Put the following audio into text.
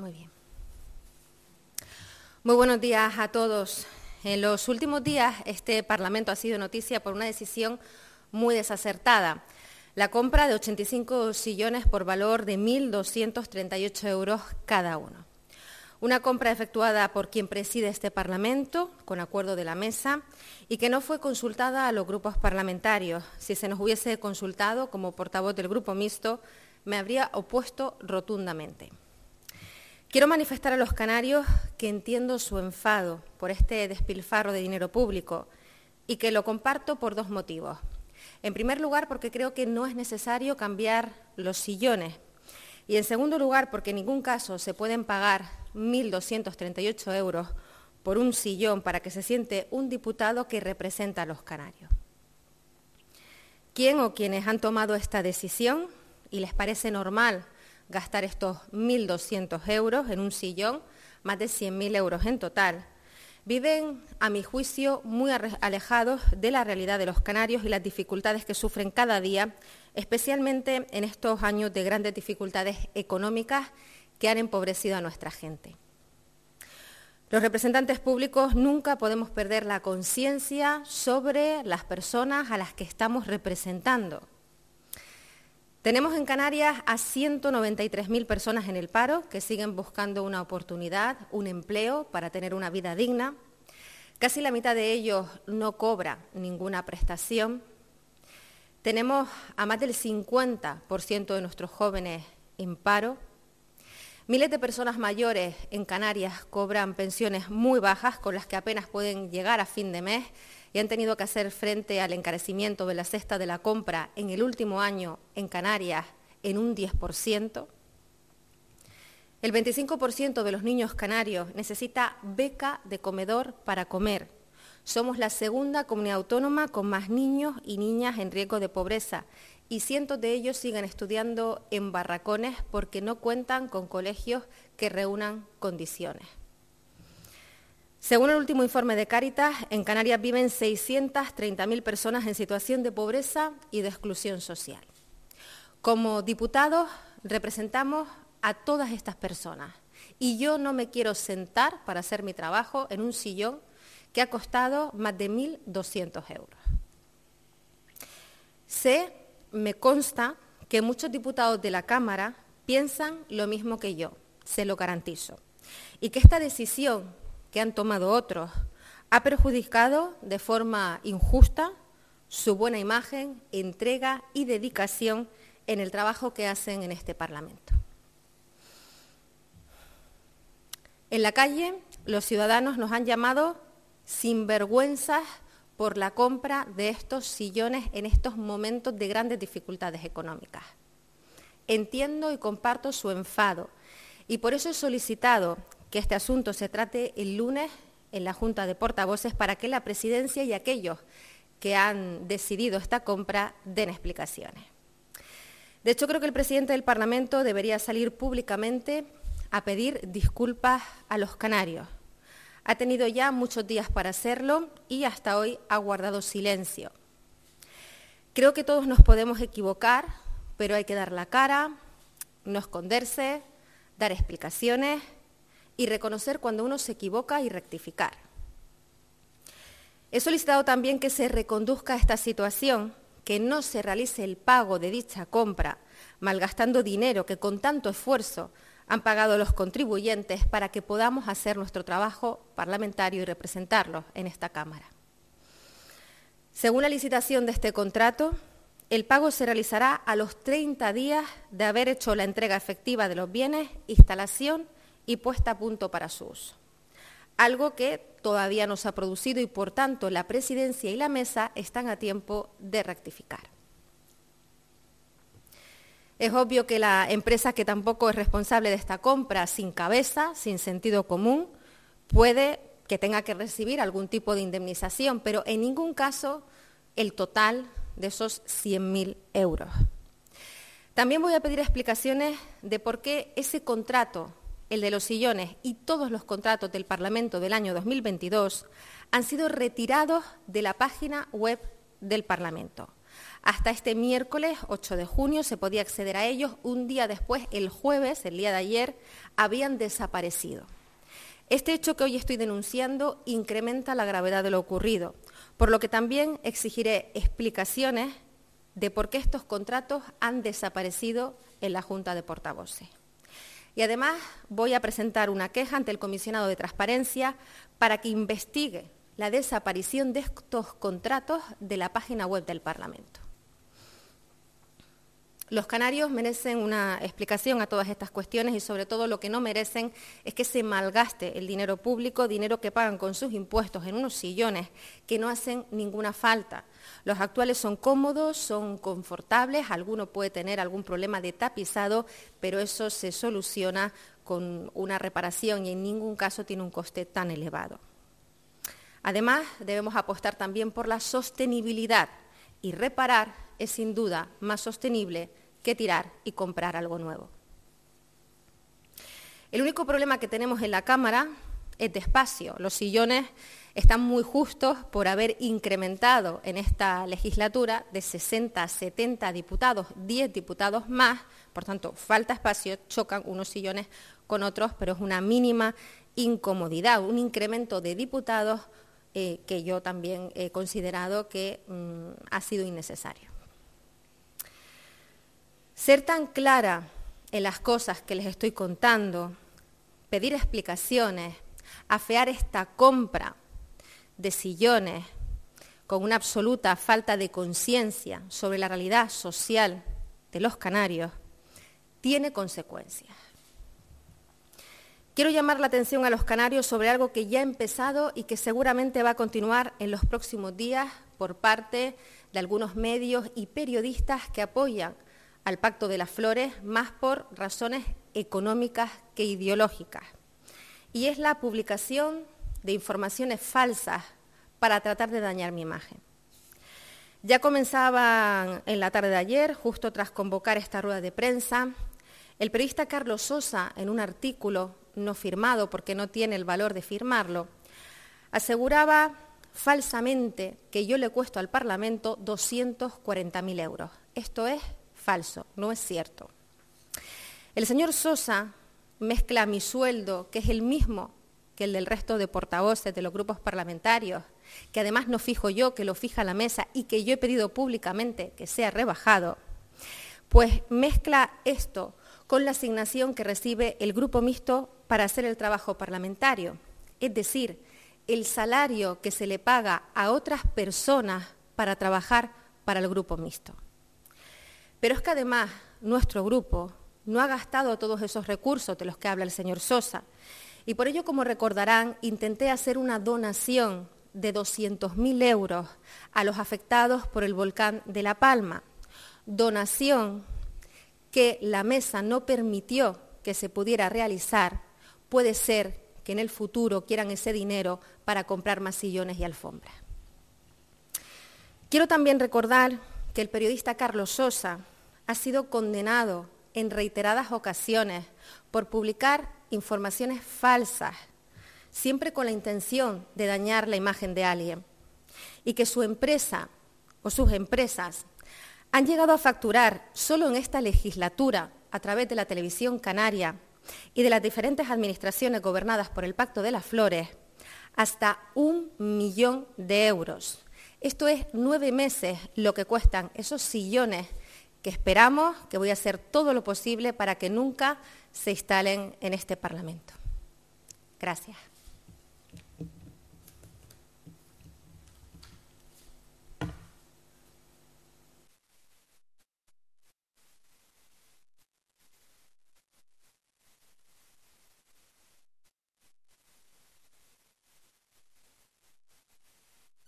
Muy bien. Muy buenos días a todos. En los últimos días este Parlamento ha sido noticia por una decisión muy desacertada. La compra de 85 sillones por valor de 1.238 euros cada uno. Una compra efectuada por quien preside este Parlamento, con acuerdo de la mesa, y que no fue consultada a los grupos parlamentarios. Si se nos hubiese consultado como portavoz del Grupo Mixto, me habría opuesto rotundamente. Quiero manifestar a los canarios que entiendo su enfado por este despilfarro de dinero público y que lo comparto por dos motivos. En primer lugar, porque creo que no es necesario cambiar los sillones. Y en segundo lugar, porque en ningún caso se pueden pagar 1.238 euros por un sillón para que se siente un diputado que representa a los canarios. ¿Quién o quienes han tomado esta decisión y les parece normal gastar estos 1.200 euros en un sillón, más de 100.000 euros en total, viven, a mi juicio, muy alejados de la realidad de los canarios y las dificultades que sufren cada día, especialmente en estos años de grandes dificultades económicas que han empobrecido a nuestra gente. Los representantes públicos nunca podemos perder la conciencia sobre las personas a las que estamos representando. Tenemos en Canarias a 193.000 personas en el paro que siguen buscando una oportunidad, un empleo para tener una vida digna. Casi la mitad de ellos no cobra ninguna prestación. Tenemos a más del 50% de nuestros jóvenes en paro. Miles de personas mayores en Canarias cobran pensiones muy bajas con las que apenas pueden llegar a fin de mes y han tenido que hacer frente al encarecimiento de la cesta de la compra en el último año en Canarias en un 10%. El 25% de los niños canarios necesita beca de comedor para comer. Somos la segunda comunidad autónoma con más niños y niñas en riesgo de pobreza y cientos de ellos siguen estudiando en barracones porque no cuentan con colegios que reúnan condiciones. Según el último informe de Cáritas, en Canarias viven 630.000 personas en situación de pobreza y de exclusión social. Como diputados representamos a todas estas personas y yo no me quiero sentar para hacer mi trabajo en un sillón que ha costado más de 1.200 euros. Me consta que muchos diputados de la Cámara piensan lo mismo que yo, se lo garantizo, y que esta decisión que han tomado otros ha perjudicado de forma injusta su buena imagen, entrega y dedicación en el trabajo que hacen en este Parlamento. En la calle, los ciudadanos nos han llamado sinvergüenzas por la compra de estos sillones en estos momentos de grandes dificultades económicas. Entiendo y comparto su enfado y por eso he solicitado que este asunto se trate el lunes en la Junta de Portavoces para que la Presidencia y aquellos que han decidido esta compra den explicaciones. De hecho, creo que el presidente del Parlamento debería salir públicamente a pedir disculpas a los canarios. Ha tenido ya muchos días para hacerlo y hasta hoy ha guardado silencio. Creo que todos nos podemos equivocar, pero hay que dar la cara, no esconderse, dar explicaciones y reconocer cuando uno se equivoca y rectificar. He solicitado también que se reconduzca esta situación, que no se realice el pago de dicha compra, malgastando dinero que con tanto esfuerzo han pagado los contribuyentes para que podamos hacer nuestro trabajo parlamentario y representarlos en esta Cámara. Según la licitación de este contrato, el pago se realizará a los 30 días de haber hecho la entrega efectiva de los bienes, instalación y puesta a punto para su uso. Algo que todavía no se ha producido y, por tanto, la Presidencia y la Mesa están a tiempo de rectificar. Es obvio que la empresa, que tampoco es responsable de esta compra, sin cabeza, sin sentido común, puede que tenga que recibir algún tipo de indemnización, pero en ningún caso el total de esos 100.000 euros. También voy a pedir explicaciones de por qué ese contrato, el de los sillones y todos los contratos del Parlamento del año 2022 han sido retirados de la página web del Parlamento. Hasta este miércoles 8 de junio se podía acceder a ellos. Un día después, el jueves, el día de ayer, habían desaparecido. Este hecho que hoy estoy denunciando incrementa la gravedad de lo ocurrido, por lo que también exigiré explicaciones de por qué estos contratos han desaparecido en la Junta de Portavoces. Y además voy a presentar una queja ante el Comisionado de Transparencia para que investigue la desaparición de estos contratos de la página web del Parlamento. Los canarios merecen una explicación a todas estas cuestiones y sobre todo lo que no merecen es que se malgaste el dinero público, dinero que pagan con sus impuestos en unos sillones que no hacen ninguna falta. Los actuales son cómodos, son confortables, alguno puede tener algún problema de tapizado, pero eso se soluciona con una reparación y en ningún caso tiene un coste tan elevado. Además, debemos apostar también por la sostenibilidad y reparar es sin duda más sostenible que tirar y comprar algo nuevo. El único problema que tenemos en la Cámara es de espacio. Los sillones están muy justos por haber incrementado en esta legislatura de 60 a 70 diputados, 10 diputados más, por tanto, falta espacio, chocan unos sillones con otros, pero es una mínima incomodidad, un incremento de diputados que yo también he considerado que ha sido innecesario. Ser tan clara en las cosas que les estoy contando, pedir explicaciones, afear esta compra de sillones con una absoluta falta de conciencia sobre la realidad social de los canarios, tiene consecuencias. Quiero llamar la atención a los canarios sobre algo que ya ha empezado y que seguramente va a continuar en los próximos días por parte de algunos medios y periodistas que apoyan al Pacto de las Flores más por razones económicas que ideológicas. Y es la publicación de informaciones falsas para tratar de dañar mi imagen. Ya comenzaban en la tarde de ayer, justo tras convocar esta rueda de prensa, el periodista Carlos Sosa, en un artículo no firmado, porque no tiene el valor de firmarlo, aseguraba falsamente que yo le cuesto al Parlamento 240.000 euros. Esto es falso, no es cierto. El señor Sosa mezcla mi sueldo, que es el mismo que el del resto de portavoces de los grupos parlamentarios, que además no fijo yo, que lo fija la mesa y que yo he pedido públicamente que sea rebajado, pues mezcla esto con la asignación que recibe el Grupo Mixto para hacer el trabajo parlamentario, es decir, el salario que se le paga a otras personas para trabajar para el Grupo Mixto. Pero es que además nuestro grupo no ha gastado todos esos recursos de los que habla el señor Sosa y por ello, como recordarán, intenté hacer una donación de 200.000 euros a los afectados por el volcán de La Palma, donación que la mesa no permitió que se pudiera realizar. Puede ser que en el futuro quieran ese dinero para comprar más sillones y alfombras. Quiero también recordar que el periodista Carlos Sosa ha sido condenado en reiteradas ocasiones por publicar informaciones falsas, siempre con la intención de dañar la imagen de alguien, y que su empresa o sus empresas han llegado a facturar solo en esta legislatura, a través de la televisión canaria y de las diferentes administraciones gobernadas por el Pacto de las Flores, hasta 1 millón de euros. Esto es 9 meses lo que cuestan esos sillones que esperamos, que voy a hacer todo lo posible para que nunca se instalen en este Parlamento. Gracias.